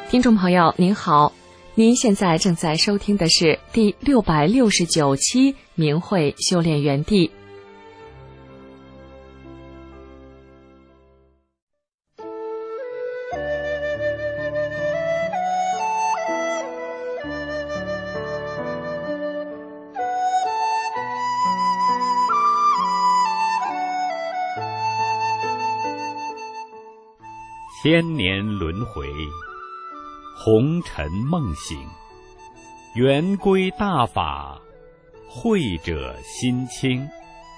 听众朋友您好，您现在正在收听的是第669期明慧修炼园地。 千年轮回，红尘梦醒，圆归大法，慧者心清。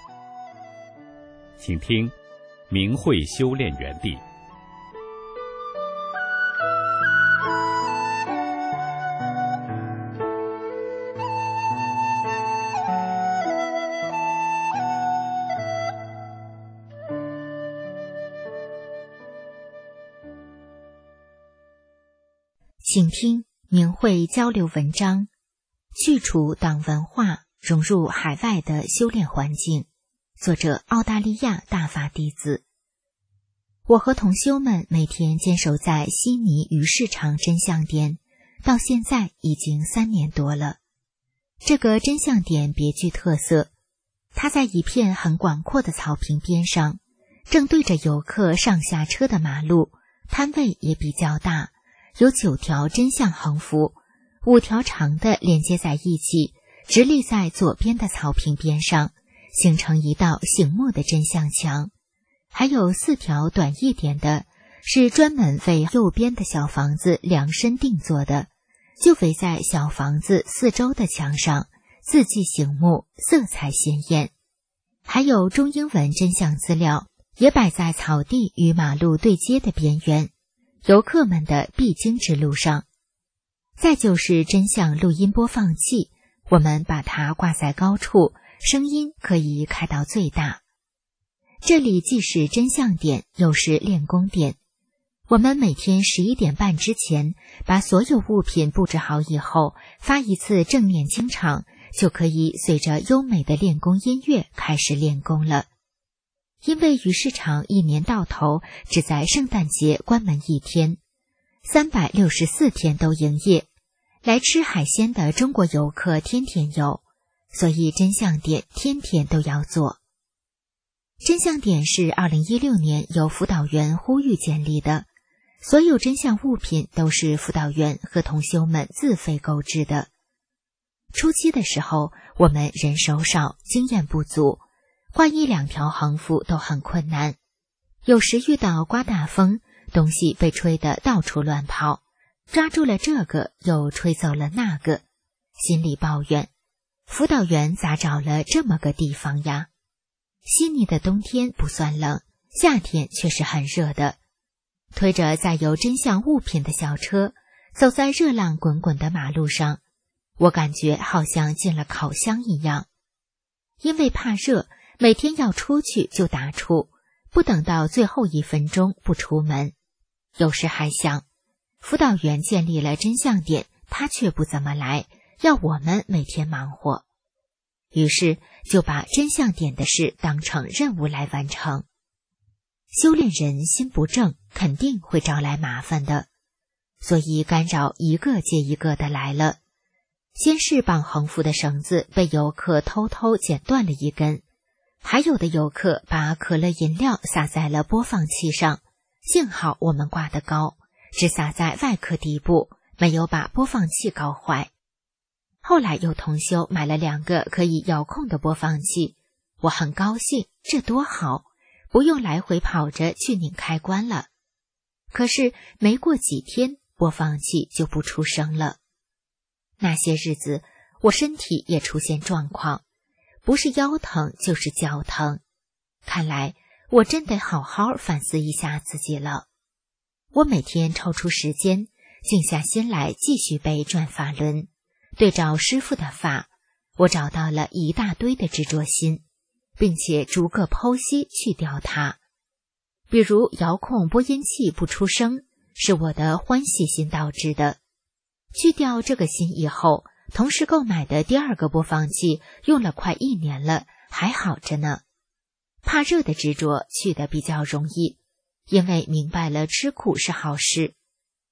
请听明慧修炼园地。 请听明慧交流文章，去除党文化，融入海外的修炼环境。作者澳大利亚大法弟子。我和同修们每天坚守在悉尼鱼市场真相点，到现在已经3年多了。这个真相点别具特色，它在一片很广阔的草坪边上，正对着游客上下车的马路，摊位也比较大。有9条真相横幅，5条长的连接在一起，直立在左边的草坪边上，形成一道醒目的真相墙。还有4条短一点的，是专门为右边的小房子量身定做的，就围在小房子4周的墙上，字迹醒目，色彩鲜艳。还有中英文真相资料，也摆在草地与马路对接的边缘，游客们的必经之路上。再就是真相录音播放器，我们把它挂在高处，声音可以开到最大。这里既是真相点，又是练功点。我们每天11点半之前把所有物品布置好以后，发一次正念经场，就可以随着优美的练功音乐开始练功了。因为鱼市场一年到头只在圣诞节关门1天，364天都营业，来吃海鲜的中国游客天天有，所以真相点天天都要做。真相点是2016年由辅导员呼吁建立的，所有真相物品都是辅导员和同修们自费购置的。初期的时候，我们人手少，经验不足，挂1-2条横幅都很困难，有时遇到刮大风，东西被吹得到处乱跑，抓住了这个又吹走了那个，心里抱怨，辅导员咋找了这么个地方呀？悉尼的冬天不算冷，夏天却是很热的。推着载有真相物品的小车，走在热浪滚滚的马路上，我感觉好像进了烤箱一样。因为怕热，每天要出去就打怵，不等到最后1分钟不出门。有时还想，辅导员建立了真相点，他却不怎么来，要我们每天忙活。于是就把真相点的事当成任务来完成。修炼人心不正，肯定会招来麻烦的，所以干扰一个接一个的来了。先是绑横幅的绳子被游客偷偷剪断了1根，还有的游客把可乐饮料洒在了播放器上，幸好我们挂得高，只洒在外壳底部，没有把播放器搞坏。后来有同修买了2个可以遥控的播放器，我很高兴，这多好，不用来回跑着去拧开关了。可是没过几天，播放器就不出声了。那些日子，我身体也出现状况，不是腰疼就是脚疼。看来我真得好好反思一下自己了。我每天抽出时间，静下心来继续背转法轮，对照师父的法，我找到了一大堆的执着心，并且逐个剖析去掉它。比如遥控播音器不出声，是我的欢喜心导致的。去掉这个心以后，同时购买的第2个播放器用了快1年了，还好着呢。怕热的执着去得比较容易，因为明白了吃苦是好事。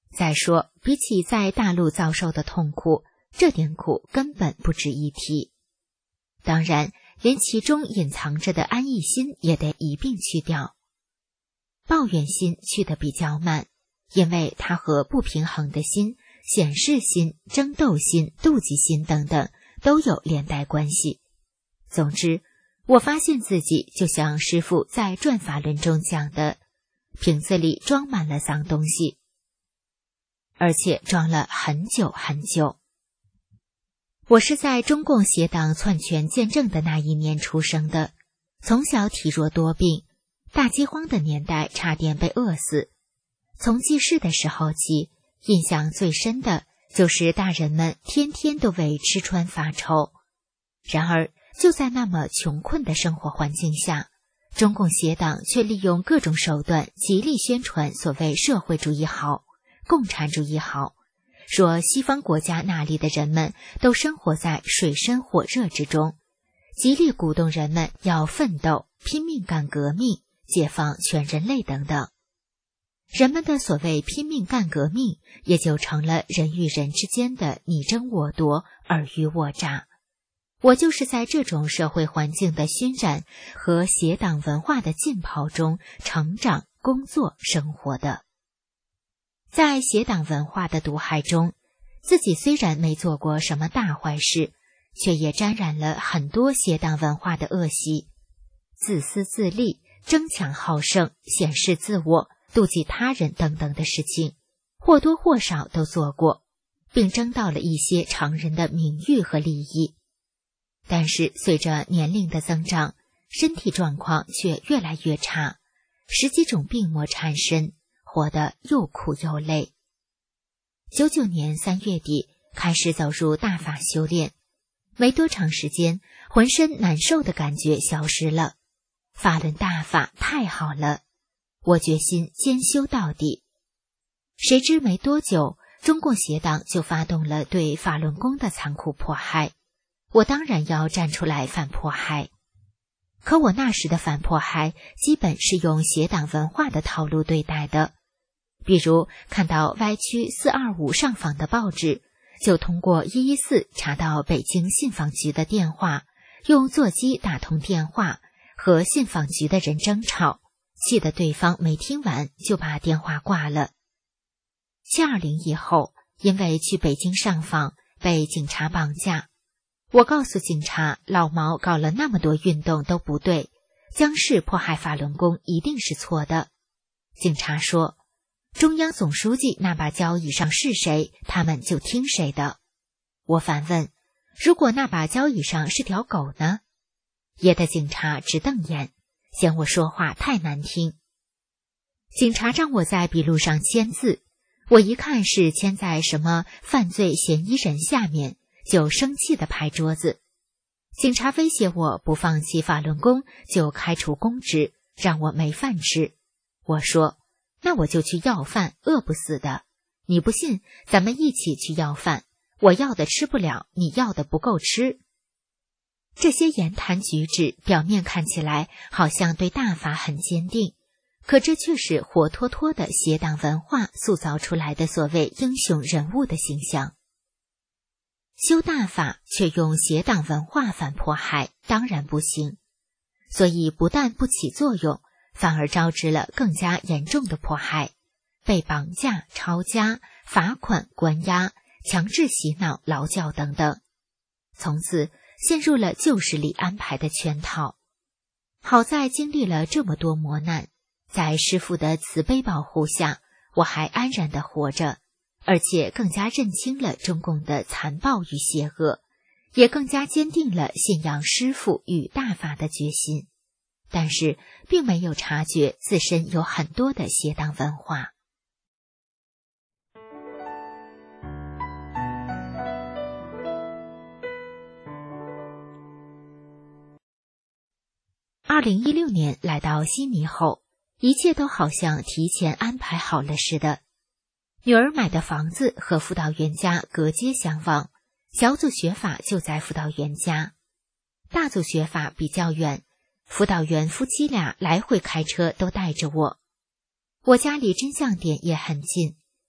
再说，比起在大陆遭受的痛苦，这点苦根本不值一提。当然，连其中隐藏着的安逸心也得一并去掉。抱怨心去得比较慢，因为它和不平衡的心、显示心、争斗心、妒忌心等等都有连带关系。总之，我发现自己就像师父在转法轮中讲的，瓶子里装满了脏东西，而且装了很久很久。我是在中共邪党篡权见证的那一年出生的，从小体弱多病，大饥荒的年代差点被饿死。从记事的时候起，印象最深的就是大人们天天都为吃穿发愁。然而，就在那么穷困的生活环境下，中共邪党却利用各种手段极力宣传所谓社会主义好、共产主义好，说西方国家那里的人们都生活在水深火热之中，极力鼓动人们要奋斗、拼命干革命、解放全人类等等。人们的所谓拼命干革命，也就成了人与人之间的你争我夺、尔虞我诈。我就是在这种社会环境的熏染和邪党文化的浸泡中成长、工作、生活的。在邪党文化的毒害中，自己虽然没做过什么大坏事，却也沾染了很多邪党文化的恶习。自私自利、争强好胜、显示自我、妒忌他人等等的事情，或多或少都做过，并争到了一些常人的名誉和利益。但是随着年龄的增长，身体状况却越来越差，十几种病魔缠身，活得又苦又累。99年3月底开始走入大法修炼，没多长时间，浑身难受的感觉消失了。法轮大法太好了，我决心兼修到底。谁知没多久，中共邪党就发动了对法轮功的残酷迫害，我当然要站出来反迫害。可我那时的反迫害基本是用邪党文化的套路对待的，比如看到歪曲425上访的报纸，就通过114查到北京信访局的电话，用座机打通电话，和信访局的人争吵，气得对方没听完就把电话挂了。720以后，因为去北京上访被警察绑架，我告诉警察，老毛搞了那么多运动都不对，江氏迫害法轮功一定是错的。警察说，中央总书记那把交椅上是谁，他们就听谁的。我反问，如果那把交椅上是条狗呢？野的警察直瞪眼，嫌我说话太难听。警察让我在笔录上签字，我一看是签在什么犯罪嫌疑人下面，就生气地拍桌子。警察威胁我不放弃法轮功就开除公职，让我没饭吃。我说，那我就去要饭，饿不死的。你不信，咱们一起去要饭，我要的吃不了，你要的不够吃。这些言谈举止表面看起来好像对大法很坚定，可这却是活脱脱的邪党文化塑造出来的所谓英雄人物的形象。修大法却用邪党文化反迫害，当然不行。所以不但不起作用，反而招致了更加严重的迫害，被绑架、抄家、罚款、关押、强制洗脑、劳教等等。从此陷入了旧势力安排的圈套。好在经历了这么多磨难，在师父的慈悲保护下，我还安然地活着，而且更加认清了中共的残暴与邪恶，也更加坚定了信仰师父与大法的决心。但是并没有察觉自身有很多的邪党文化。2016年来到悉尼后，一切都好像提前安排好了似的。女儿买的房子和辅导员家隔街相望，小组学法就在辅导员家，大组学法比较远，辅导员夫妻俩来回开车都带着我。我家离真相点也很近，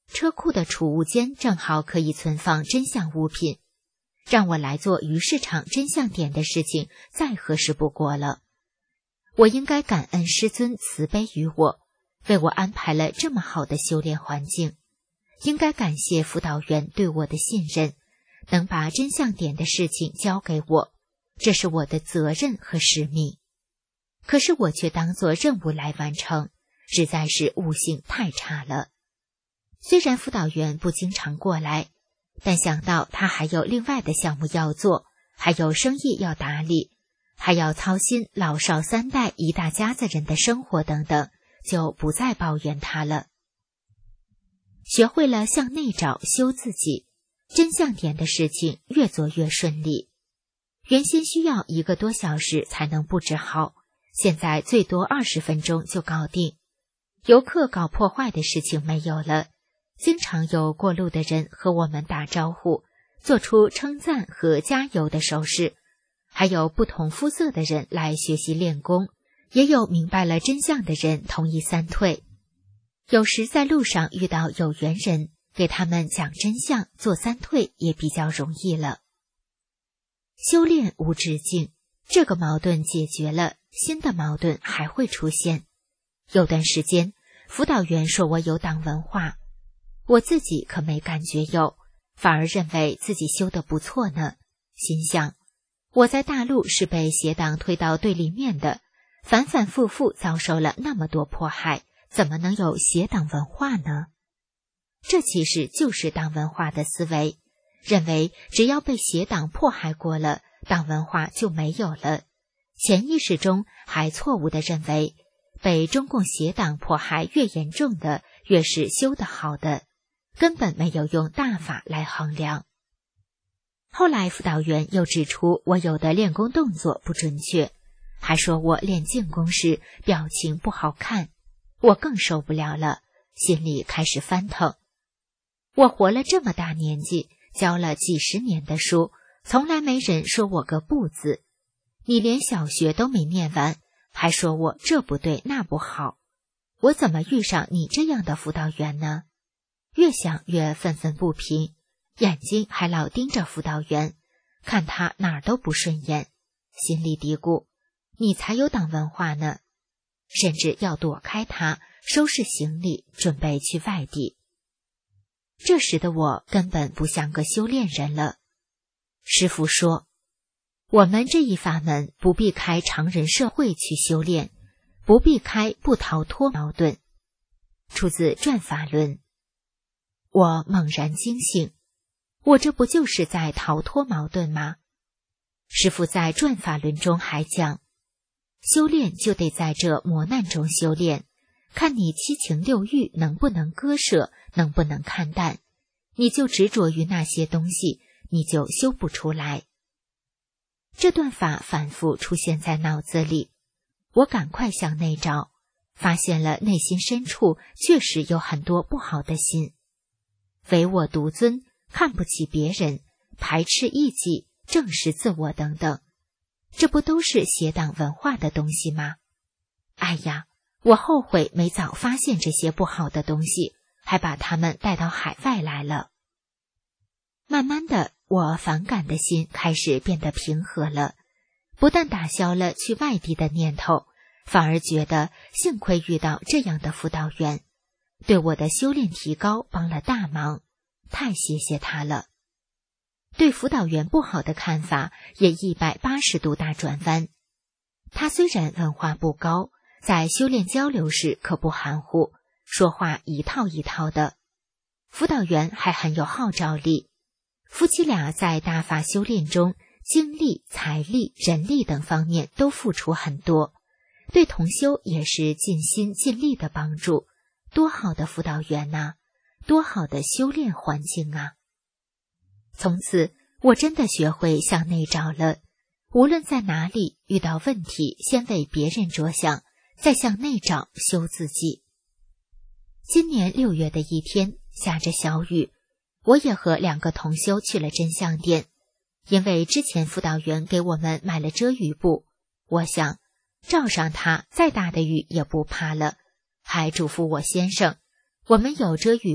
车库的储物间正好可以存放真相物品，让我来做鱼市场真相点的事情再合适不过了。我应该感恩师尊慈悲于我，为我安排了这么好的修炼环境，应该感谢辅导员对我的信任，能把真相点的事情交给我，这是我的责任和使命。可是我却当作任务来完成，实在是悟性太差了。虽然辅导员不经常过来，但想到他还有另外的项目要做，还有生意要打理，还要操心老少三代一大家子人的生活等等，就不再抱怨他了。学会了向内找修自己，真相点的事情越做越顺利。原先需要1个多小时才能布置好，现在最多20分钟就搞定。游客搞破坏的事情没有了，经常有过路的人和我们打招呼，做出称赞和加油的手势，还有不同肤色的人来学习练功，也有明白了真相的人同意3退。有时在路上遇到有缘人，给他们讲真相，做3退也比较容易了。修炼无止境，这个矛盾解决了，新的矛盾还会出现。有段时间，辅导员说我有党文化，我自己可没感觉有，反而认为自己修得不错呢。心想，我在大陆是被邪党推到对立面的，反反复复遭受了那么多迫害，怎么能有邪党文化呢？这其实就是党文化的思维，认为只要被邪党迫害过了，党文化就没有了。潜意识中还错误地认为，被中共邪党迫害越严重的，越是修得好的，根本没有用大法来衡量。后来辅导员又指出我有的练功动作不准确，还说我练静功时表情不好看，我更受不了了，心里开始翻腾。我活了这么大年纪，教了几十年的书，从来没人说我个不字。你连小学都没念完，还说我这不对那不好，我怎么遇上你这样的辅导员呢？越想越愤愤不平，眼睛还老盯着辅导员，看他哪儿都不顺眼，心里嘀咕，你才有党文化呢，甚至要躲开他，收拾行李准备去外地。这时的我根本不像个修炼人了。师父说，我们这一法门不避开常人社会去修炼，不避开不逃脱矛盾。出自《转法轮》。我猛然惊醒，我这不就是在逃脱矛盾吗？师父在《转法轮》中还讲，修炼就得在这磨难中修炼，看你七情六欲能不能割舍，能不能看淡，你就执着于那些东西，你就修不出来。这段法反复出现在脑子里，我赶快向内找，发现了内心深处确实有很多不好的心，唯我独尊，看不起别人，排斥异己，正视自我等等，这不都是邪党文化的东西吗？哎呀，我后悔没早发现这些不好的东西，还把它们带到海外来了。慢慢的，我反感的心开始变得平和了，不但打消了去外地的念头，反而觉得幸亏遇到这样的辅导员，对我的修炼提高帮了大忙，太谢谢他了。对辅导员不好的看法也180度大转弯。他虽然文化不高，在修炼交流时可不含糊，说话一套一套的。辅导员还很有号召力，夫妻俩在大法修炼中，精力、财力、人力等方面都付出很多，对同修也是尽心尽力的帮助。多好的辅导员啊，多好的修炼环境啊！从此，我真的学会向内找了。无论在哪里遇到问题，先为别人着想，再向内找修自己。今年6月的一天，下着小雨，我也和2个同修去了真相店。因为之前辅导员给我们买了遮雨布，我想罩上它，再大的雨也不怕了。还嘱咐我先生，我们有遮雨布，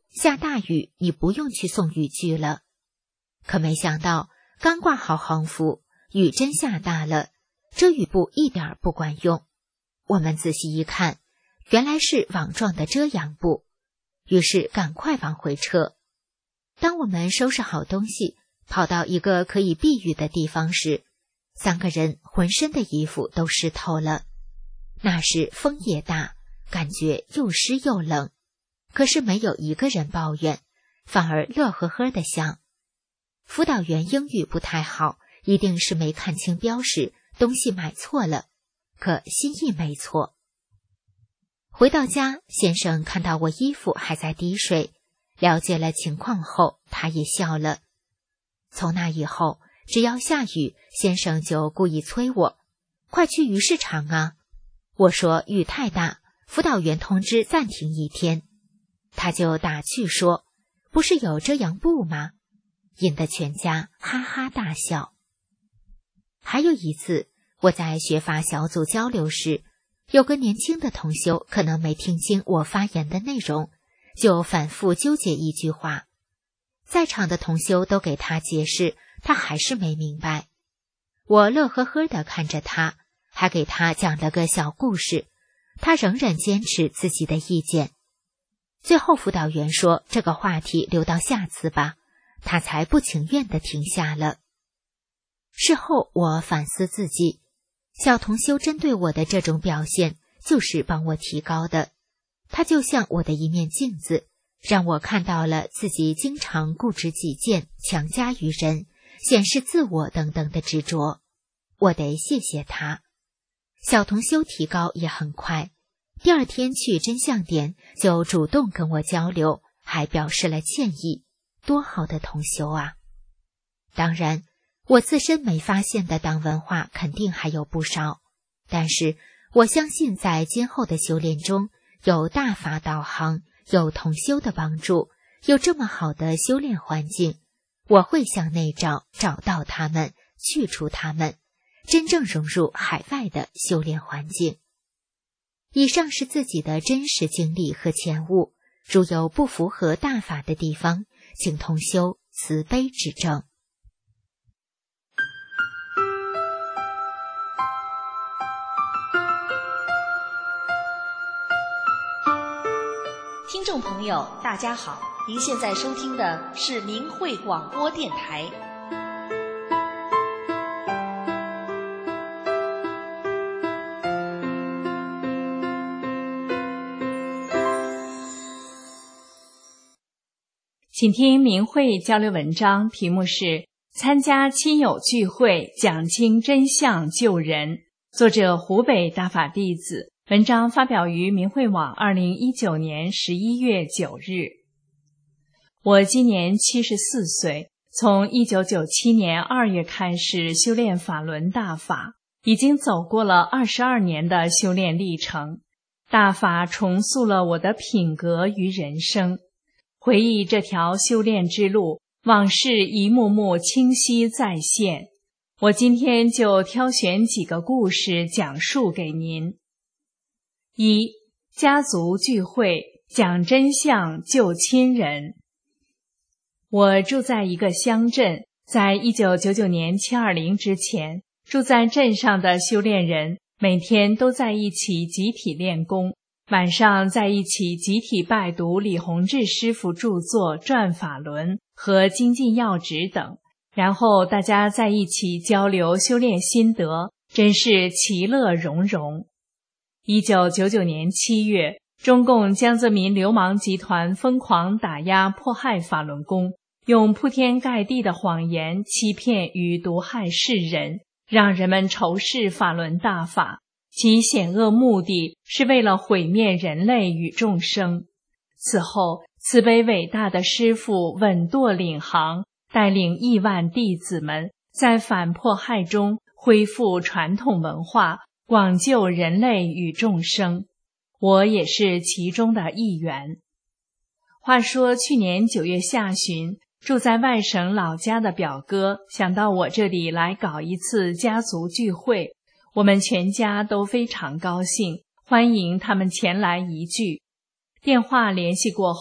下大雨你不用去送雨具了。可没想到刚挂好横幅，雨真下大了，遮雨布一点不管用。我们仔细一看，原来是网状的遮阳布，于是赶快往回撤。当我们收拾好东西，跑到一个可以避雨的地方时，3个人浑身的衣服都湿透了。那时风也大，感觉又湿又冷，可是没有一个人抱怨，反而乐呵呵地想，辅导员英语不太好，一定是没看清标识，东西买错了，可心意没错。回到家，先生看到我衣服还在滴水，了解了情况后，他也笑了。从那以后，只要下雨，先生就故意催我，快去鱼市场啊。我说雨太大，辅导员通知暂停1天。他就打趣说，不是有遮阳布吗？引得全家哈哈大笑。还有一次，我在学法小组交流时，有个年轻的同修可能没听清我发言的内容，就反复纠结一句话。在场的同修都给他解释，他还是没明白。我乐呵呵地看着他，还给他讲了个小故事，他仍然坚持自己的意见。最后辅导员说这个话题留到下次吧，他才不情愿地停下了。事后我反思自己，小同修针对我的这种表现就是帮我提高的，他就像我的一面镜子，让我看到了自己经常固执己见、强加于人、显示自我等等的执着。我得谢谢他。小同修提高也很快，第2天去真相点就主动跟我交流，还表示了歉意，多好的同修啊！当然，我自身没发现的党文化肯定还有不少，但是我相信在今后的修炼中，有大法导航，有同修的帮助，有这么好的修炼环境，我会向内找，找到他们，去除他们，真正融入海外的修炼环境。以上是自己的真实经历和前悟，如有不符合大法的地方，请同修慈悲指正。 听众朋友大家好，您现在收听的是明慧广播电台。 请听明慧交流文章，题目是参加亲友聚会讲经真相救人，作者湖北大法弟子，文章发表于明慧网2019年11月9日。我今年74岁，从1997年2月开始修炼法轮大法，已经走过了22年的修炼历程。大法重塑了我的品格与人生。回忆这条修炼之路，往事一幕幕清晰再现。我今天就挑选几个故事讲述给您。1. 家族聚会，讲真相救亲人。我住在一个乡镇，在1999年720之前，住在镇上的修炼人每天都在一起集体练功，晚上在一起集体拜读李洪志师傅著作《转法轮》和精进要旨等，然后大家在一起交流修炼心得，真是其乐融融。1999年7月，中共江泽民流氓集团疯狂打压迫害法轮功，用铺天盖地的谎言欺骗与毒害世人，让人们仇视法轮大法，其险恶目的是为了毁灭人类与众生。此后，慈悲伟大的师父稳舵领航，带领亿万弟子们在反迫害中恢复传统文化，广救人类与众生。我也是其中的一员。话说去年9月下旬，住在外省老家的表哥想到我这里来搞一次家族聚会，我们全家都非常高兴，欢迎他们前来一聚。电话联系过后，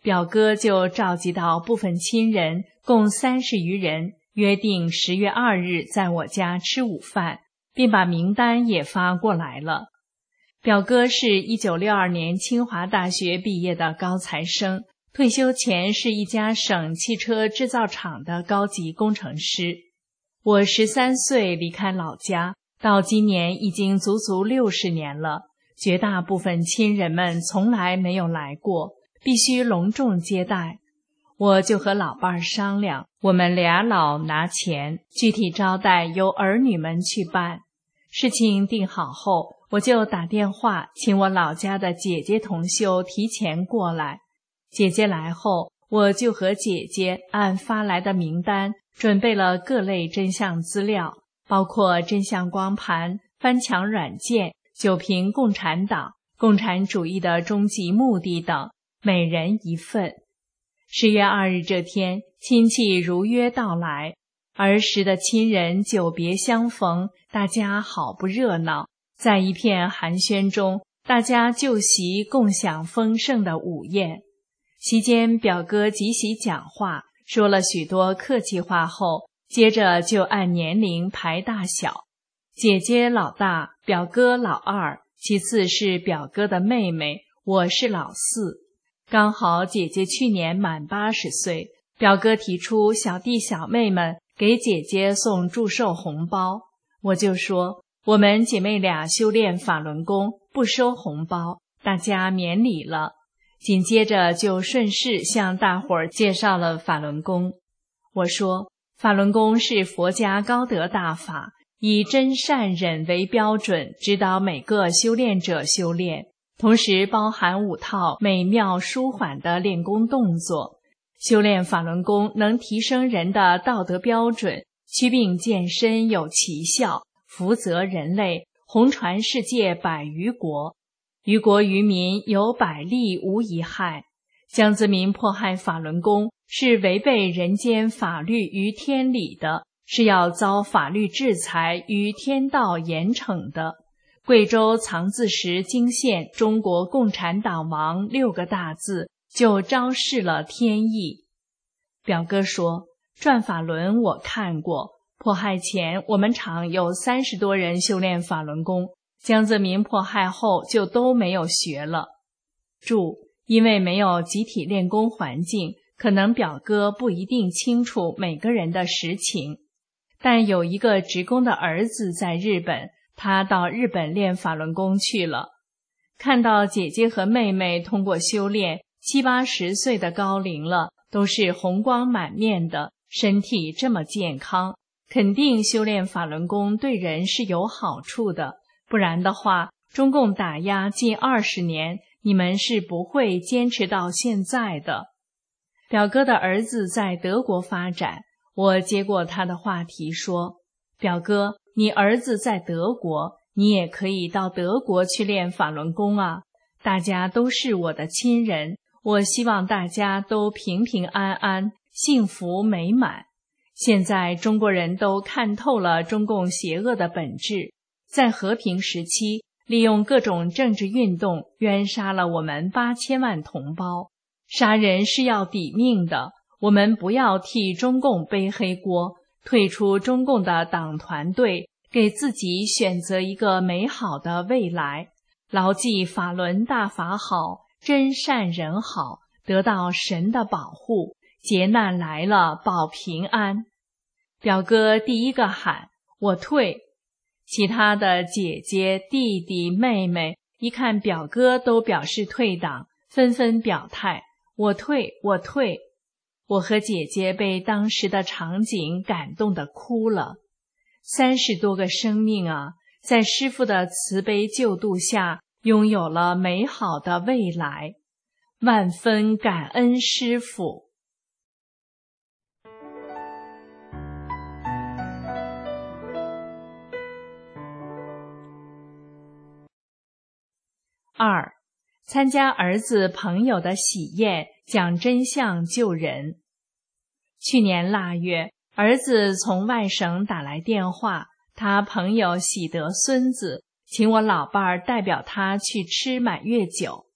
表哥就召集到部分亲人，共30余人，约定10月2日在我家吃午饭，并把名单也发过来了。表哥是1962年清华大学毕业的高材生，退休前是一家省汽车制造厂的高级工程师。我13岁离开老家，到今年已经足足60年了，绝大部分亲人们从来没有来过，必须隆重接待。我就和老伴儿商量，我们俩老拿钱，具体招待由儿女们去办。事情定好后，我就打电话请我老家的姐姐同修提前过来。姐姐来后，我就和姐姐按发来的名单准备了各类真相资料，包括真相光盘、翻墙软件、九评共产党、共产主义的终极目的等，每人一份。10月2日这天，亲戚如约到来，儿时的亲人久别相逢，大家好不热闹。在一片寒暄中，大家就席共享丰盛的午宴。席间，表哥即席讲话，说了许多客气话后，接着就按年龄排大小，姐姐老大，表哥老二，其次是表哥的妹妹，我是老四。刚好姐姐去年满80岁，表哥提出小弟小妹们给姐姐送祝寿红包，我就说我们姐妹俩修炼法轮功，不收红包，大家免礼了。紧接着就顺势向大伙儿介绍了法轮功。我说，法轮功是佛家高德大法，以真善忍为标准，指导每个修炼者修炼，同时包含5套美妙舒缓的练功动作。修炼法轮功能提升人的道德标准，祛病健身有奇效，福泽人类，弘传世界100余国，于国于民有百利无一害。江泽民迫害法轮功是违背人间法律与天理的，是要遭法律制裁与天道严惩的。贵州藏字石惊现中国共产党亡6个大字，就昭示了天意。表哥说，转法轮我看过，迫害前我们厂有30多人修炼法轮功，江泽民迫害后就都没有学了。注：因为没有集体练功环境，可能表哥不一定清楚每个人的实情。但有一个职工的儿子在日本，他到日本练法轮功去了。看到姐姐和妹妹通过修炼，70、80岁的高龄了，都是红光满面的，身体这么健康，肯定修炼法轮功对人是有好处的，不然的话，中共打压近20年，你们是不会坚持到现在的。表哥的儿子在德国发展，我接过他的话题说，表哥，你儿子在德国，你也可以到德国去练法轮功啊，大家都是我的亲人，我希望大家都平平安安，幸福美满。现在中国人都看透了中共邪恶的本质，在和平时期利用各种政治运动冤杀了我们8000万同胞。杀人是要抵命的，我们不要替中共背黑锅，退出中共的党团队，给自己选择一个美好的未来，牢记法轮大法好，真善人好，得到神的保护，劫难来了保平安。表哥第一个喊我退，其他的姐姐、弟弟、妹妹一看表哥都表示退党，纷纷表态我退我退。我和姐姐被当时的场景感动得哭了。30多个生命啊，在师父的慈悲救度下，拥有了美好的未来。万分感恩师父。2. 参加儿子朋友的喜宴，讲真相救人。去年腊月，儿子从外省打来电话，他朋友喜得孙子，请我老伴儿代表他去吃满月酒。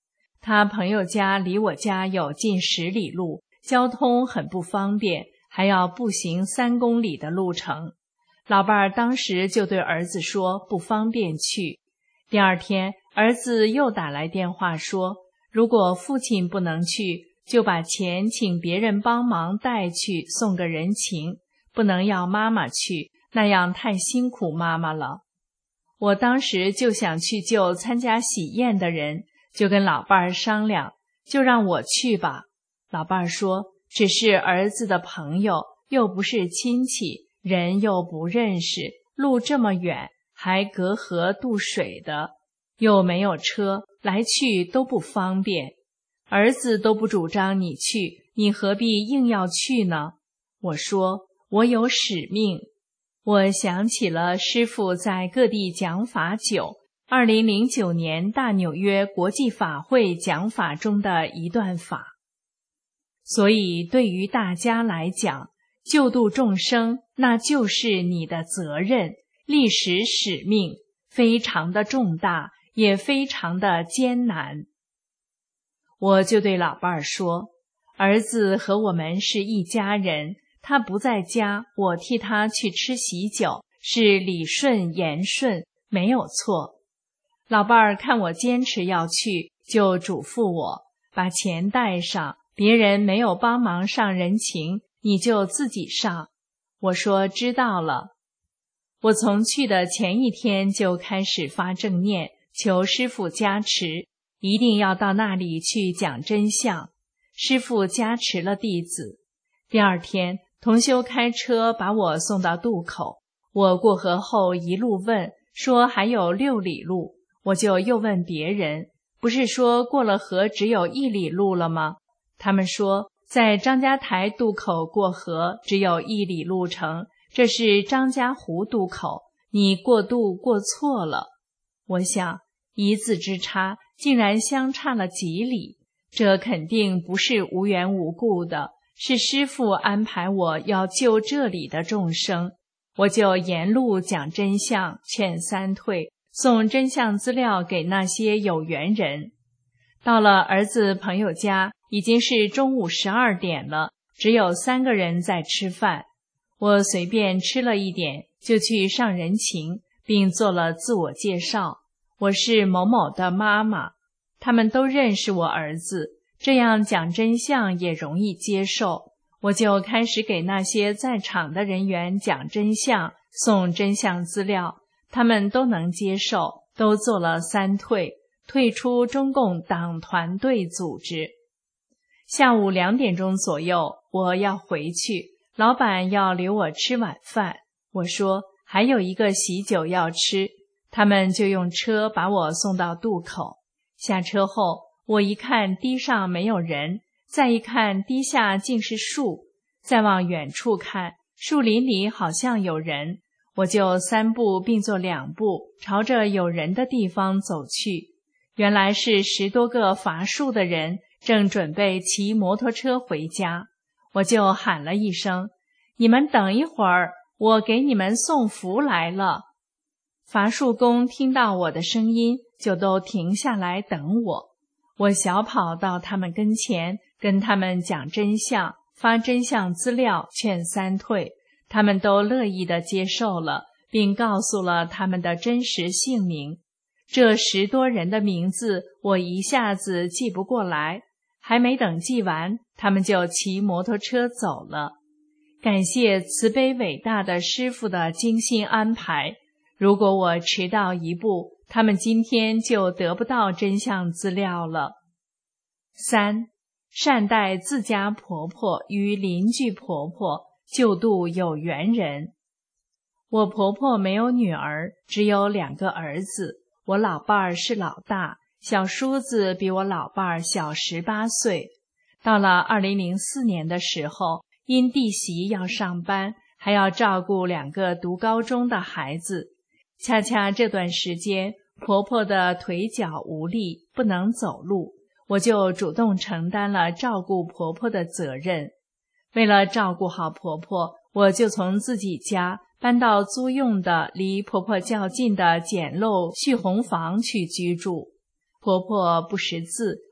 他朋友家离我家有近10里路，交通很不方便，还要步行3公里的路程。老伴儿当时就对儿子说不方便去。第二天，儿子又打来电话说，如果父亲不能去，就把钱请别人帮忙带去，送个人情，不能要妈妈去，那样太辛苦妈妈了。我当时就想去救参加喜宴的人，就跟老伴儿商量，就让我去吧。老伴儿说，只是儿子的朋友，又不是亲戚，人又不认识，路这么远，还隔河渡水的，又没有车，来去都不方便。儿子都不主张你去，你何必硬要去呢？我说，我有使命。我想起了师父在各地讲法久，2009年大纽约国际法会讲法中的一段法。所以对于大家来讲，救度众生，那就是你的责任，历史使命，非常的重大，也非常的艰难。我就对老伴儿说，儿子和我们是一家人，他不在家，我替他去吃喜酒，是理顺言顺，没有错。老伴儿看我坚持要去，就嘱咐我把钱带上，别人没有帮忙上人情，你就自己上。我说知道了。我从去的前一天就开始发正念，求师父加持，一定要到那里去讲真相。师父加持了弟子。第二天，同修开车把我送到渡口，我过河后一路问，说还有6里路，我就又问别人，不是说过了河只有1里路了吗？他们说在张家台渡口过河只有1里路程，这是张家湖渡口，你过渡过错了。我想一字之差，竟然相差了几里，这肯定不是无缘无故的，是师父安排我要救这里的众生。我就沿路讲真相，劝三退，送真相资料给那些有缘人。到了儿子朋友家，已经是中午12点了，只有3个人在吃饭。我随便吃了一点，就去上人情，并做了自我介绍，我是某某的妈妈。他们都认识我儿子，这样讲真相也容易接受。我就开始给那些在场的人员讲真相，送真相资料，他们都能接受，都做了3退，退出中共党团队组织。下午2点钟左右，我要回去，老板要留我吃晚饭。我说还有一个喜酒要吃，他们就用车把我送到渡口。下车后，我一看堤上没有人，再一看堤下竟是树，再往远处看，树林里好像有人，我就3步并作2步，朝着有人的地方走去。原来是10多个伐树的人，正准备骑摩托车回家。我就喊了一声，你们等一会儿，我给你们送符来了。伐树工听到我的声音，就都停下来等我。我小跑到他们跟前，跟他们讲真相，发真相资料，劝3退，他们都乐意地接受了，并告诉了他们的真实姓名。这10多人的名字我一下子记不过来，还没等记完，他们就骑摩托车走了。感谢慈悲伟大的师父的精心安排，如果我迟到一步，他们今天就得不到真相资料了。3. 善待自家婆婆与邻居婆婆，救度有缘人。我婆婆没有女儿，只有2个儿子，我老伴儿是老大，小叔子比我老伴儿小18岁。到了2004年的时候，因弟媳要上班，还要照顾2个读高中的孩子，恰恰这段时间婆婆的腿脚无力，不能走路，我就主动承担了照顾婆婆的责任。为了照顾好婆婆，我就从自己家搬到租用的离婆婆较近的简陋续红房去居住。婆婆不识字，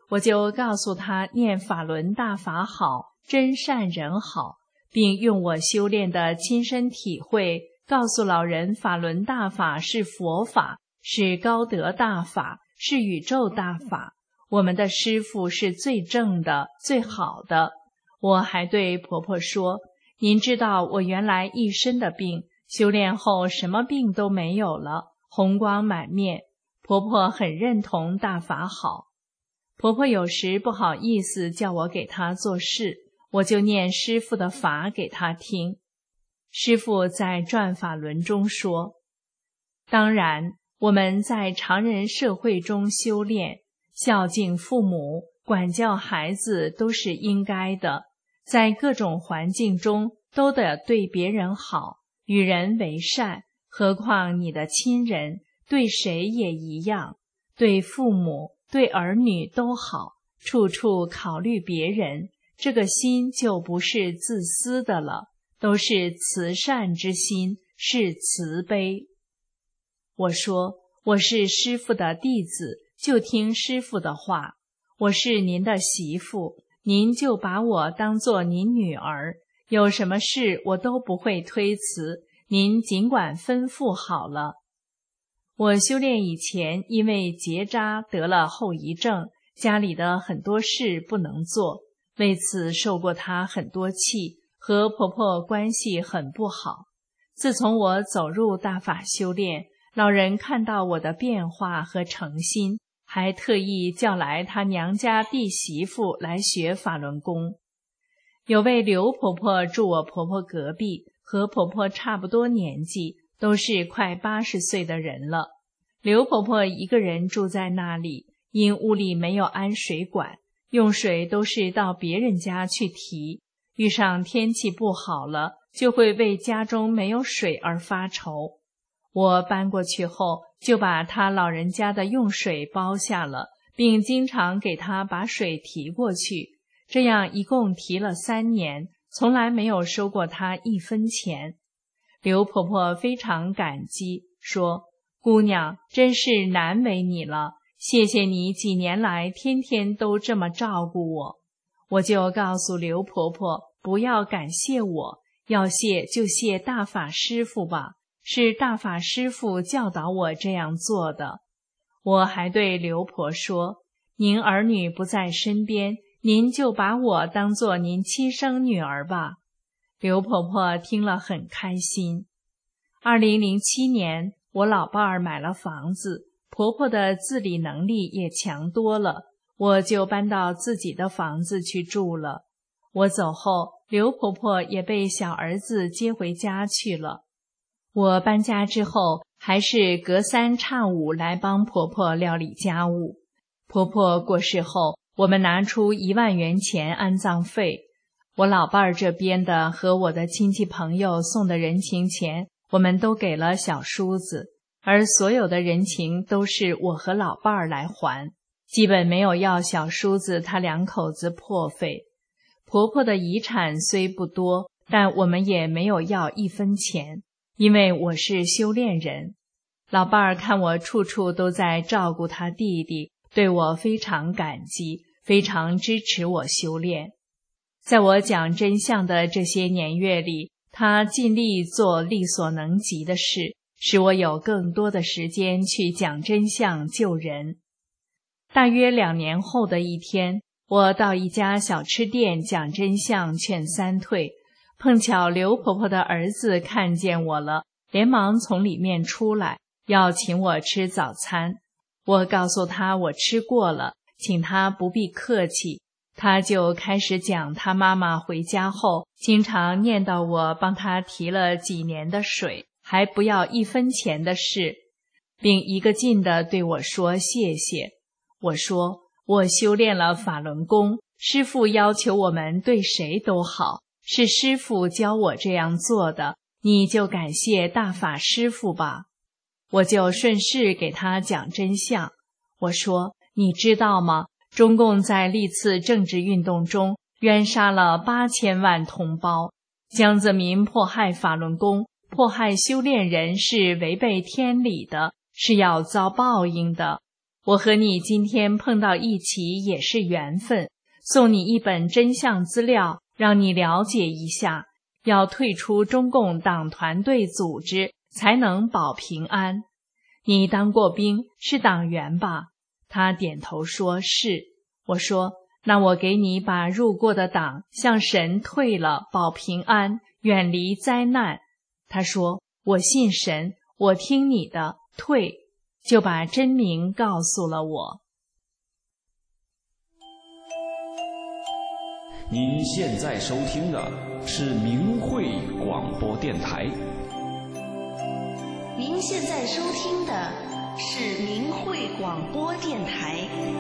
我就告诉他念法轮大法好，真善人好，并用我修炼的亲身体会告诉老人，法轮大法是佛法，是高德大法，是宇宙大法，我们的师父是最正的最好的。我还对婆婆说，您知道我原来一身的病，修炼后什么病都没有了，红光满面。婆婆很认同大法好。婆婆有时不好意思叫我给她做事，我就念师父的法给她听。师父在转法轮中说，当然我们在常人社会中修炼，孝敬父母，管教孩子都是应该的，在各种环境中都得对别人好，与人为善，何况你的亲人，对谁也一样，对父母对儿女都好，处处考虑别人，这个心就不是自私的了，都是慈善之心，是慈悲。我说，我是师父的弟子，就听师父的话，我是您的媳妇，您就把我当作您女儿，有什么事我都不会推辞，您尽管吩咐好了。我修炼以前因为结扎得了后遗症，家里的很多事不能做，为此受过她很多气，和婆婆关系很不好。自从我走入大法修炼，老人看到我的变化和诚心，还特意叫来她娘家弟媳妇来学法轮功。有位刘婆婆住我婆婆隔壁，和婆婆差不多年纪，都是快80岁的人了。刘婆婆一个人住在那里，因屋里没有安水管，用水都是到别人家去提，遇上天气不好了，就会为家中没有水而发愁。我搬过去后，就把她老人家的用水包下了，并经常给她把水提过去，这样一共提了3年，从来没有收过她1分钱。刘婆婆非常感激，说，姑娘真是难为你了，谢谢你几年来天天都这么照顾我。我就告诉刘婆婆，不要感谢我，要谢就谢大法师父吧，是大法师父教导我这样做的。我还对刘婆说，您儿女不在身边，您就把我当作您亲生女儿吧。刘婆婆听了很开心。2007年，我老伴儿买了房子，婆婆的自理能力也强多了，我就搬到自己的房子去住了。我走后，刘婆婆也被小儿子接回家去了。我搬家之后，还是隔3差5来帮婆婆料理家务。婆婆过世后，我们拿出1万元钱安葬费。我老伴儿这边的和我的亲戚朋友送的人情钱，我们都给了小叔子，而所有的人情都是我和老伴儿来还，基本没有要小叔子他2口子破费。婆婆的遗产虽不多，但我们也没有要1分钱，因为我是修炼人。老伴儿看我处处都在照顾他弟弟，对我非常感激，非常支持我修炼。在我讲真相的这些年月里，他尽力做力所能及的事，使我有更多的时间去讲真相救人。大约2年后的一天，我到一家小吃店讲真相劝3退，碰巧刘婆婆的儿子看见我了，连忙从里面出来，要请我吃早餐。我告诉他我吃过了，请他不必客气。他就开始讲他妈妈回家后经常念叨我帮他提了几年的水，还不要1分钱的事，并一个劲地对我说谢谢。我说，我修炼了法轮功，师父要求我们对谁都好，是师父教我这样做的，你就感谢大法师父吧。我就顺势给他讲真相。我说，你知道吗？中共在历次政治运动中冤杀了8000万同胞，江泽民迫害法轮功，迫害修炼人是违背天理的，是要遭报应的。 我和你今天碰到一起也是缘分，送你一本真相资料，让你了解一下，要退出中共党团队组织才能保平安。你当过兵，是党员吧？他点头说是。我说，那我给你把入过的党向神退了，保平安，远离灾难。他说，我信神，我听你的，退，就把真名告诉了我。 您现在收听的是明慧广播电台。 您现在收听的是明慧广播电台。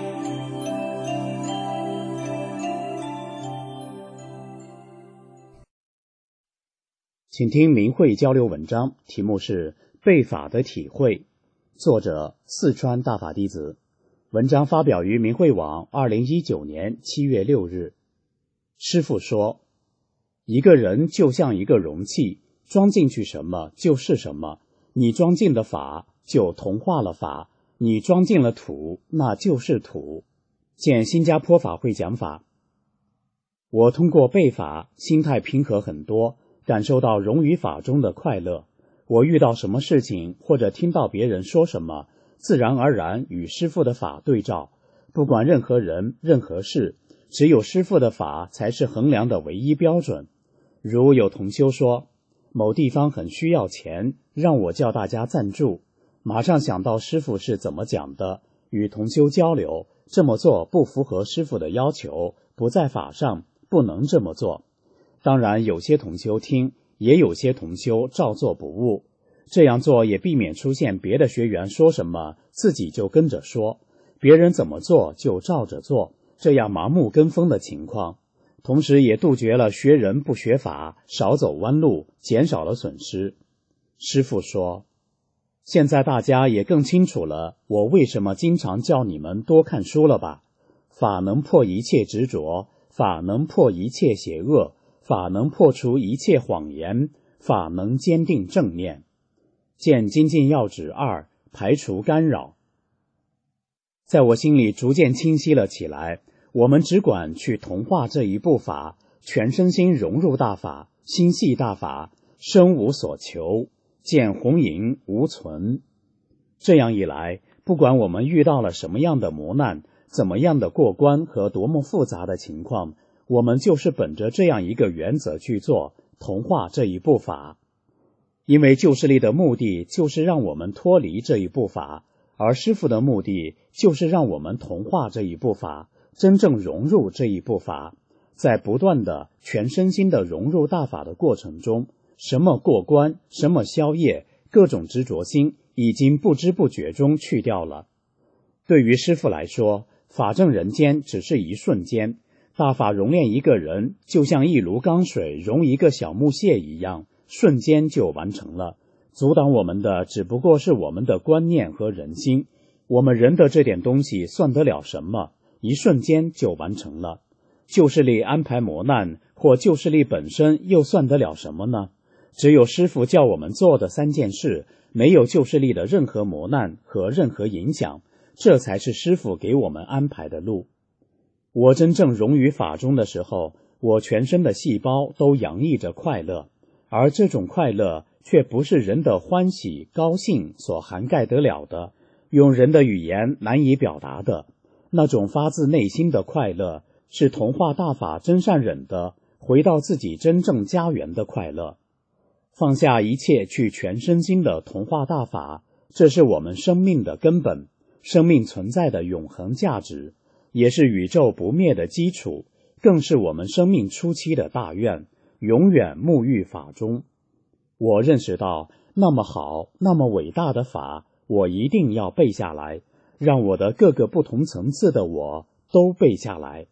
请听明慧交流文章，题目是《背法的体会》，作者四川大法弟子。文章发表于明慧网2019年7月6日。师父说，一个人就像一个容器，装进去什么就是什么，你装进了法，就同化了法，你装进了土，那就是土。见新加坡法会讲法。我通过背法，心态平和很多，感受到融于法中的快乐。我遇到什么事情，或者听到别人说什么，自然而然与师父的法对照。不管任何人、任何事，只有师父的法才是衡量的唯一标准。如有同修说，某地方很需要钱，让我叫大家赞助，马上想到师父是怎么讲的，与同修交流，这么做不符合师父的要求，不在法上，不能这么做。当然有些同修听，也有些同修照做不误，这样做也避免出现别的学员说什么自己就跟着说，别人怎么做就照着做，这样盲目跟风的情况，同时也杜绝了学人不学法，少走弯路，减少了损失。师父说，现在大家也更清楚了，我为什么经常叫你们多看书了吧？法能破一切执着，法能破一切邪恶，法能破除一切谎言，法能坚定正念。见精进要旨2，排除干扰。在我心里逐渐清晰了起来，我们只管去同化这一部法，全身心融入大法，心系大法，生无所求，见红影无存。这样一来，不管我们遇到了什么样的磨难，怎么样的过关和多么复杂的情况，我们就是本着这样一个原则去做，同化这一部法。因为救世力的目的就是让我们脱离这一部法，而师父的目的就是让我们同化这一部法，真正融入这一部法。在不断的全身心的融入大法的过程中，什么过关，什么消业，各种执着心已经不知不觉中去掉了。对于师父来说，法证人间只是一瞬间，大法熔炼一个人，就像一炉钢水熔一个小木屑一样，瞬间就完成了。阻挡我们的只不过是我们的观念和人心，我们人的这点东西算得了什么？一瞬间就完成了。救世力安排磨难，或救世力本身又算得了什么呢？只有师父叫我们做的3件事，没有救世力的任何磨难和任何影响，这才是师父给我们安排的路。我真正融于法中的时候，我全身的细胞都洋溢着快乐，而这种快乐却不是人的欢喜高兴所涵盖得了的，用人的语言难以表达的。那种发自内心的快乐，是同化大法真善忍的，回到自己真正家园的快乐。放下一切去全身心的同化大法，这是我们生命的根本，生命存在的永恒价值，也是宇宙不灭的基础，更是我们生命初期的大愿，永远沐浴法中。我认识到，那么好，那么伟大的法，我一定要背下来，让我的各个不同层次的我都背下来。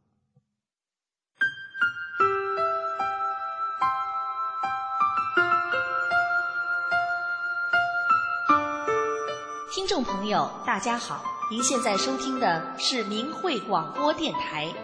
听众朋友，大家好，您现在收听的是明慧广播电台。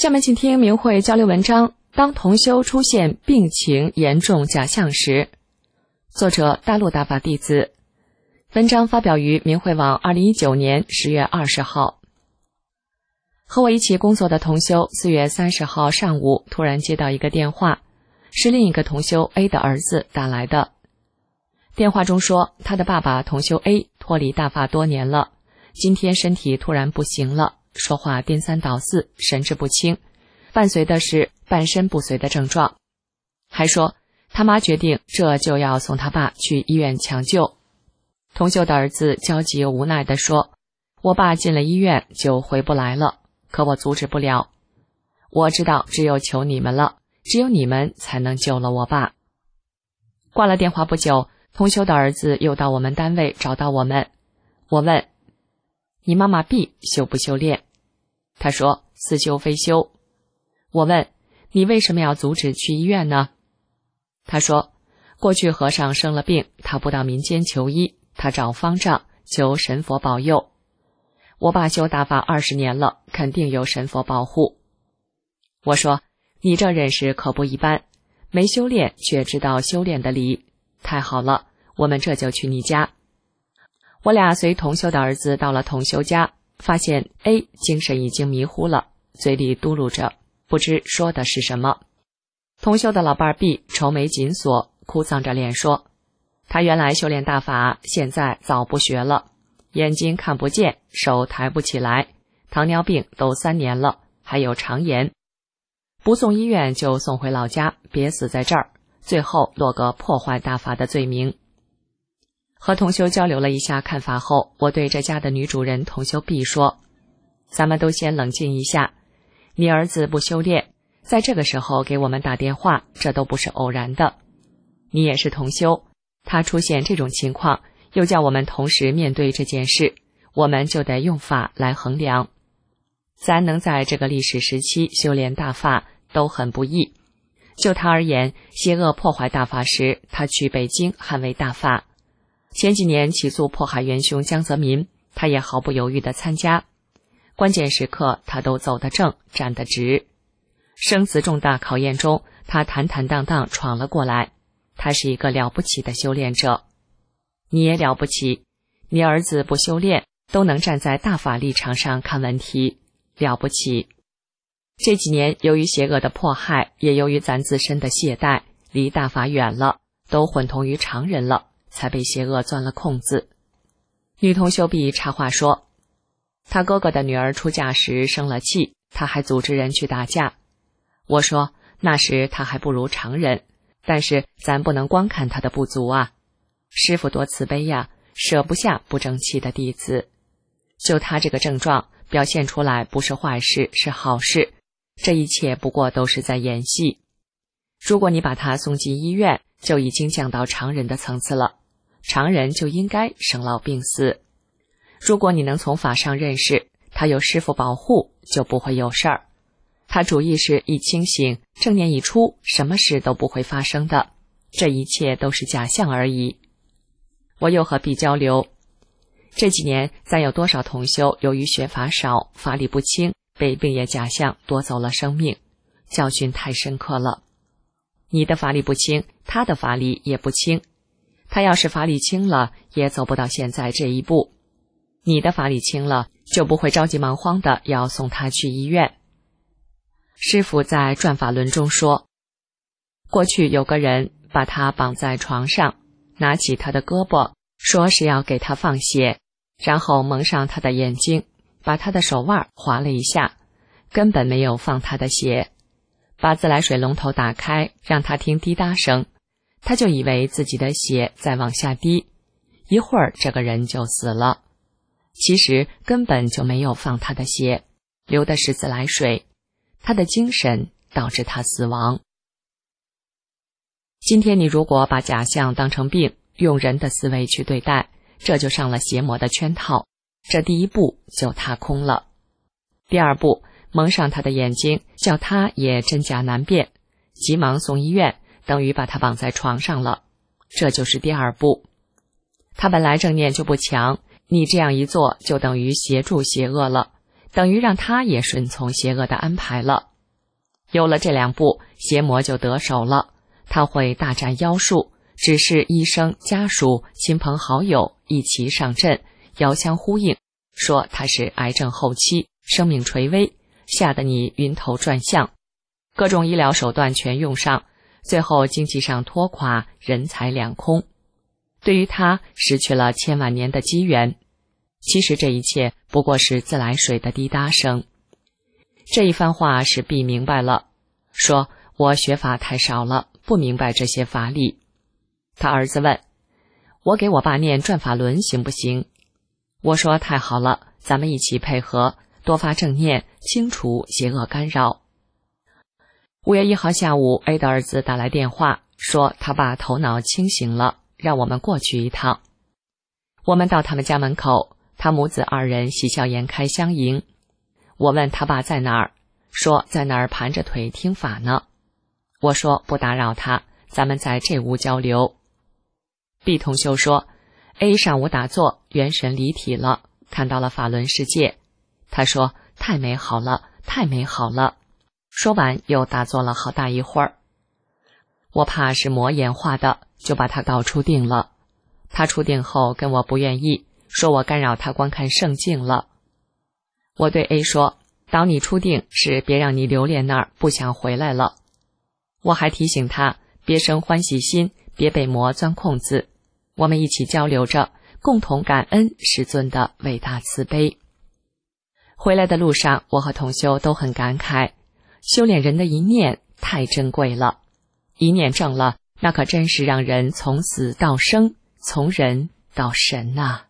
下面请听明慧交流文章：当同修出现病情严重假象时。作者大陆大法弟子。文章发表于明慧网2019年10月20号。和我一起工作的同修4月30号上午突然接到一个电话，是另一个同修 A 的儿子打来的。电话中说，他的爸爸同修 A 脱离大法多年了，今天身体突然不行了，说话颠三倒四，神志不清，伴随的是半身不遂的症状。还说他妈决定这就要送他爸去医院抢救。同修的儿子焦急又无奈地说，我爸进了医院就回不来了，可我阻止不了。我知道只有求你们了，只有你们才能救了我爸。挂了电话不久，同修的儿子又到我们单位找到我们。我问，你妈妈 B 修不修炼？他说似修非修。我问，你为什么要阻止去医院呢？他说，过去和尚生了病，他不到民间求医，他找方丈求神佛保佑。我爸修大法20年了，肯定有神佛保护。我说，你这认识可不一般，没修炼却知道修炼的理，太好了，我们这就去你家。我俩随同修的儿子到了同修家，发现 A 精神已经迷糊了，嘴里嘟噜着，不知说的是什么。同修的老伴 B 愁眉紧锁，哭丧着脸说，他原来修炼大法，现在早不学了，眼睛看不见，手抬不起来，糖尿病都3年了，还有肠炎，不送医院就送回老家，别死在这儿，最后落个破坏大法的罪名。和同修交流了一下看法后，我对这家的女主人同修 B 说，咱们都先冷静一下，你儿子不修炼，在这个时候给我们打电话，这都不是偶然的。你也是同修，他出现这种情况，又叫我们同时面对这件事，我们就得用法来衡量。咱能在这个历史时期修炼大法都很不易。就他而言，邪恶破坏大法时，他去北京捍卫大法。前几年起诉迫害元凶江泽民，他也毫不犹豫地参加。关键时刻他都走得正，站得直。生死重大考验中，他坦坦荡荡闯了过来。他是一个了不起的修炼者。你也了不起，你儿子不修炼，都能站在大法立场上看问题，了不起。这几年由于邪恶的迫害，也由于咱自身的懈怠，离大法远了，都混同于常人了，才被邪恶钻了空子。女同修 B 插话说，他哥哥的女儿出嫁时生了气，他还组织人去打架。我说，那时他还不如常人，但是咱不能光看他的不足啊。师父多慈悲呀，舍不下不争气的弟子。就他这个症状，表现出来不是坏事，是好事，这一切不过都是在演戏。如果你把他送进医院，就已经降到常人的层次了，常人就应该生老病死。如果你能从法上认识，他有师父保护，就不会有事儿。他主意识一清醒，正念一出，什么事都不会发生的，这一切都是假象而已。我又和 B 交流，这几年咱有多少同修由于学法少，法力不清，被病业假象夺走了生命，教训太深刻了。你的法力不清，他的法力也不清，他要是法力清了，也走不到现在这一步。你的法力清了，就不会着急忙慌的要送他去医院。师父在转法轮中说，过去有个人把他绑在床上，拿起他的胳膊，说是要给他放血，然后蒙上他的眼睛，把他的手腕划了一下，根本没有放他的血。把自来水龙头打开，让他听滴答声，他就以为自己的血在往下滴，一会儿这个人就死了。其实根本就没有放他的血，流的是自来水，他的精神导致他死亡。今天你如果把假象当成病，用人的思维去对待，这就上了邪魔的圈套，这第一步就踏空了。第二步，蒙上他的眼睛，叫他也真假难辨，急忙送医院，等于把他绑在床上了，这就是第二步。他本来正念就不强，你这样一做，就等于协助邪恶了，等于让他也顺从邪恶的安排了， 有了这2步，邪魔就得手了。他会大展妖术，指示医生、家属、亲朋好友一齐上阵，遥相呼应，说他是癌症后期，生命垂危，吓得你晕头转向。各种医疗手段全用上，最后经济上拖垮，人财两空。对于他失去了千万年的机缘。其实这一切不过是自来水的滴答声。这一番话使毕明白了，说我学法太少了，不明白这些法理。他儿子问，我给我爸念转法轮行不行？我说太好了，咱们一起配合，多发正念，清除邪恶干扰。5月1号下午 A 的儿子打来电话，说他爸头脑清醒了，让我们过去一趟。我们到他们家门口，他母子2人喜笑颜开相迎。我问他爸在哪儿，说在那儿盘着腿听法呢。我说不打扰他，咱们在这屋交流。毕同修说 A 上午打坐，元神离体了，看到了法轮世界。他说太美好了，太美好了。说完又打坐了好大一会儿。我怕是魔演化的，就把他告出定了。他出定后跟我不愿意，说我干扰他观看圣境了。我对 A 说，导你出定是别让你留恋那儿，不想回来了。我还提醒他别生欢喜心，别被魔钻空子。我们一起交流着，共同感恩师尊的伟大慈悲。回来的路上，我和同修都很感慨，修炼人的一念太珍贵了，一念正了，那可真是让人从死到生，从人到神啊。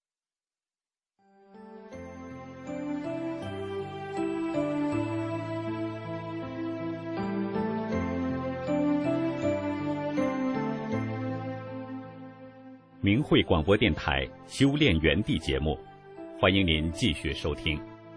明慧广播电台修炼园地节目，欢迎您继续收听。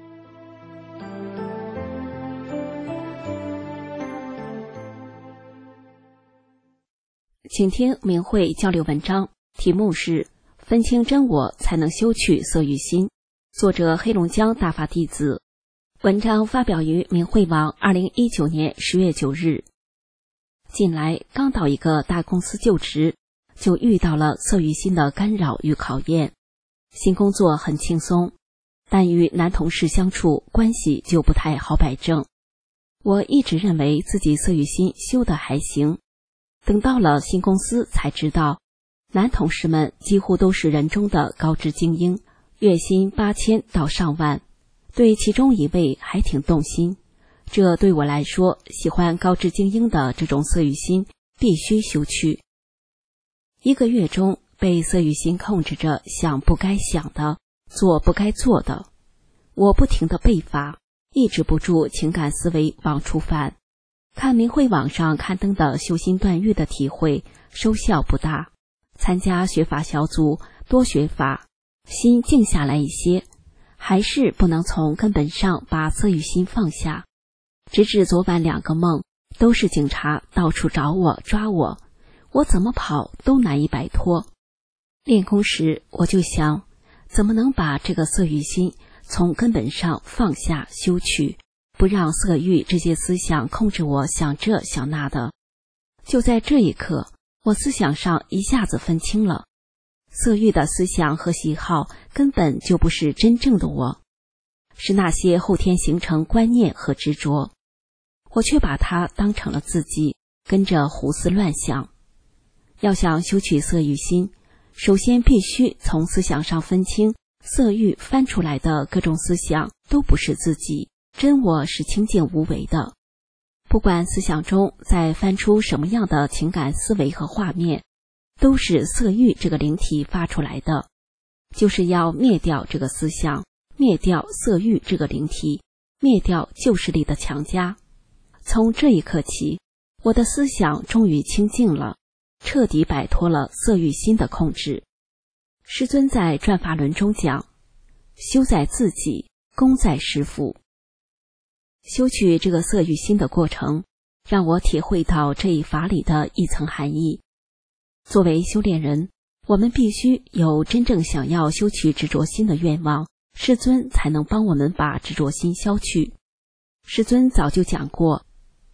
请听明慧交流文章，题目是分清真我才能修去色欲心，作者黑龙江大法弟子。文章发表于明慧网2019年10月9日。近来刚到一个大公司就职，就遇到了色欲心的干扰与考验。新工作很轻松，但与男同事相处关系就不太好摆正。我一直认为自己色欲心修得还行，等到了新公司才知道，男同事们几乎都是人中的高知精英，月薪8000到上万，对其中一位还挺动心。这对我来说，喜欢高知精英的这种色欲心必须修去。1个月中被色欲心控制着，想不该想的，做不该做的，我不停地背法，抑制不住情感思维往出翻。看明慧网上刊登的修心断欲的体会，收效不大。参加学法小组，多学法，心静下来一些，还是不能从根本上把色欲心放下。直至昨晚2个梦，都是警察到处找我抓我，我怎么跑都难以摆脱。练功时我就想，怎么能把这个色欲心从根本上放下修去，不让色欲这些思想控制我想这想那的。就在这一刻，我思想上一下子分清了，色欲的思想和喜好根本就不是真正的我，是那些后天形成观念和执着，我却把它当成了自己，跟着胡思乱想。要想修取色欲心，首先必须从思想上分清，色欲翻出来的各种思想都不是自己，真我是清净无为的。不管思想中再翻出什么样的情感思维和画面，都是色欲这个灵体发出来的，就是要灭掉这个思想，灭掉色欲这个灵体，灭掉旧势力的强加。从这一刻起，我的思想终于清净了，彻底摆脱了色欲心的控制。师尊在转法轮中讲，修在自己，功在师父。修取这个色欲心的过程，让我体会到这一法理的一层含义。作为修炼人，我们必须有真正想要修取执着心的愿望，师尊才能帮我们把执着心消去。师尊早就讲过，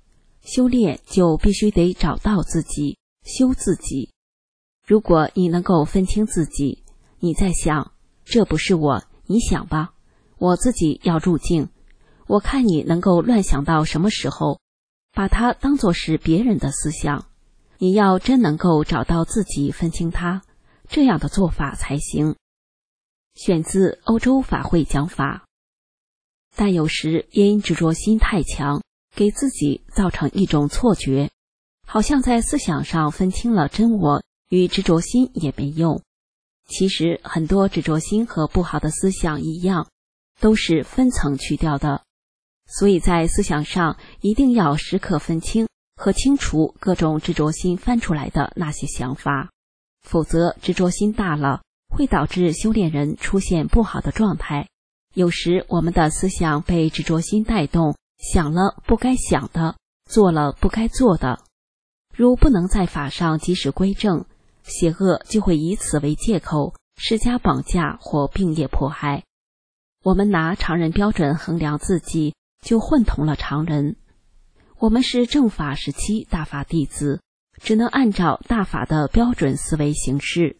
修炼就必须得找到自己，修自己。如果你能够分清自己，你在想，这不是我，你想吧，我自己要入境。我看你能够乱想到什么时候，把它当作是别人的思想。你要真能够找到自己，分清它，这样的做法才行。选自欧洲法会讲法。但有时因执着心太强，给自己造成一种错觉，好像在思想上分清了真我与执着心也没用。其实很多执着心和不好的思想一样，都是分层去掉的。所以在思想上一定要时刻分清和清除各种执着心翻出来的那些想法，否则执着心大了，会导致修炼人出现不好的状态。有时我们的思想被执着心带动，想了不该想的，做了不该做的，如不能在法上及时归正，邪恶就会以此为借口施加绑架或并业迫害。我们拿常人标准衡量自己，就混同了常人。我们是正法时期大法弟子，只能按照大法的标准思维行事。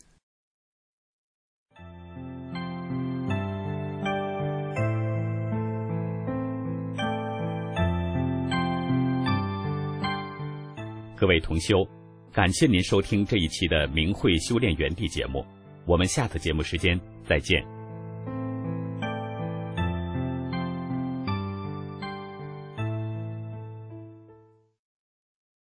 各位同修，感谢您收听这一期的明慧修炼园地节目，我们下次节目时间再见。